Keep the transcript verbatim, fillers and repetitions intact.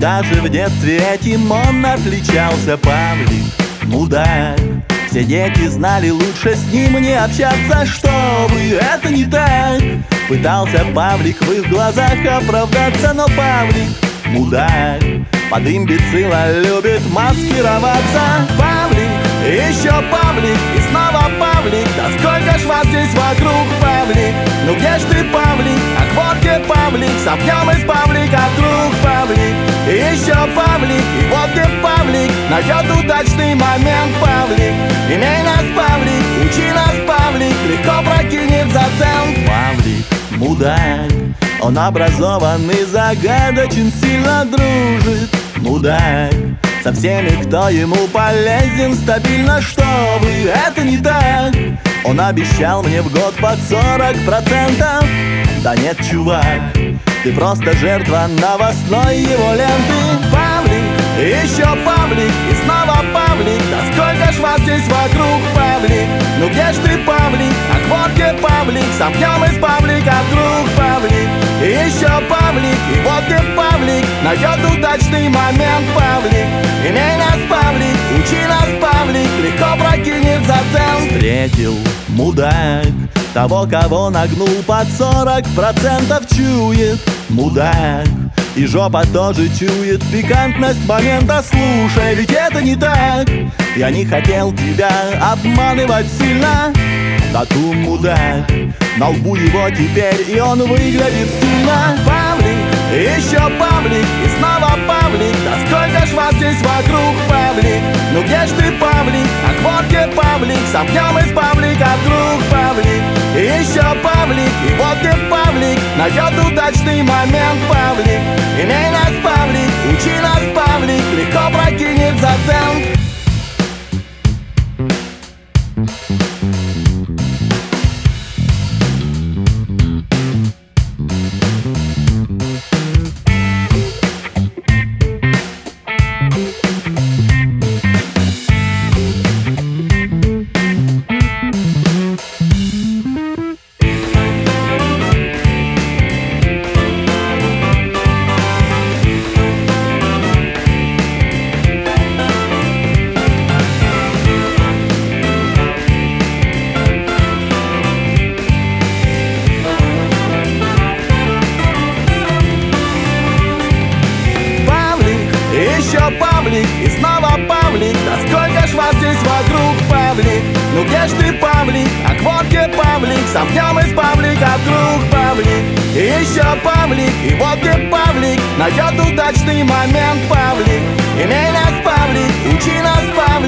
даже в детстве этим он отличался. Павлик, мудак. Все дети знали, лучше с ним не общаться, чтобы это не так. Пытался Павлик в их глазах оправдаться, но Павлик, мудак, под имбецила любит маскироваться. Павлик, еще Павлик, и снова Павлик. Да сколько ж вас здесь вокруг, Павлик? Ну где ж ты, Павлик? А к водке, Павлик, сопнем из Павлика круг, Павлик. И еще Павлик, и вот где Павлик найдет удачный момент, Павлик. Имей нас, Павлик, учи нас, Павлик, легко прокинет за цент. Павлик, мудак, он образован и загадочен, сильно дружит, мудак, со всеми, кто ему полезен, стабильно, чтобы это не так. Он обещал мне в год под сорок процентов. Да нет, чувак, ты просто жертва новостной его ленты. Павлик, еще Павлик, и снова Павлик. Да сколько ж вас здесь вокруг, Павлик? Ну где ж ты, Павлик? А к водке, Павлик, сопнем из Павлика круг, Павлик. И еще Павлик, и вот где Павлик найдет удачный момент, Павлик. Имей нас, Павлик, учи нас, Павлик, легко прокинет за цент. Встретил, мудак, того, кого нагнул под сорок процентов, чует, мудак. И жопа тоже чует пикантность момента. Слушай, ведь это не так. Я не хотел тебя обманывать сильно. Тату, мудак, на лбу его теперь, и он выглядит сильно. Павлик, еще Павлик, и снова Павлик. Да сколько ж вас здесь вокруг, Павлик? Ну где ж ты, Павлик? А к водке, Павлик, сопнем из Павлика круг, Павлик. И еще Павлик, и вот где Павлик найдет удачный момент, Павлик. Имей нас, Павлик, учи нас, Павлик, легко прокинет за цент. Павлик, и снова Павлик. Да сколько ж вас здесь вокруг, Павлик? Ну где ж ты, Павлик? А к водке, Павлик, сопнем из Павлика круг, Павлик. И еще Павлик, и вот где Павлик найдет удачный момент, Павлик. Имей нас, Павлик, учи нас, Павлик.